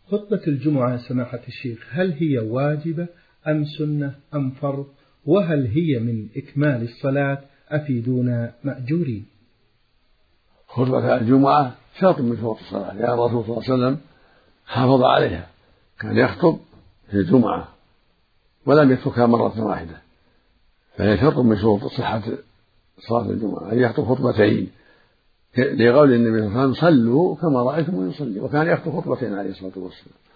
خطبة الجمعة سماحة الشيخ هل هي واجبة أم سنة أم فرض؟ وهل هي من إكمال الصلاة؟ أفيدونا مأجورين. خطبة الجمعة شرط من شروط الصلاة، لأن الرسول صلى الله عليه وسلم حافظ عليها، كان يخطب في الجمعة ولم يتركها مرة واحدة، فهي شرط من شروط صحة صلاة الجمعة أن يخطب خطبتين، لقول النبي صلى الله عليه وسلم صلوا كما رأيتم يصلي، وكان يخطب خطبتين عليه الصلاة والسلام.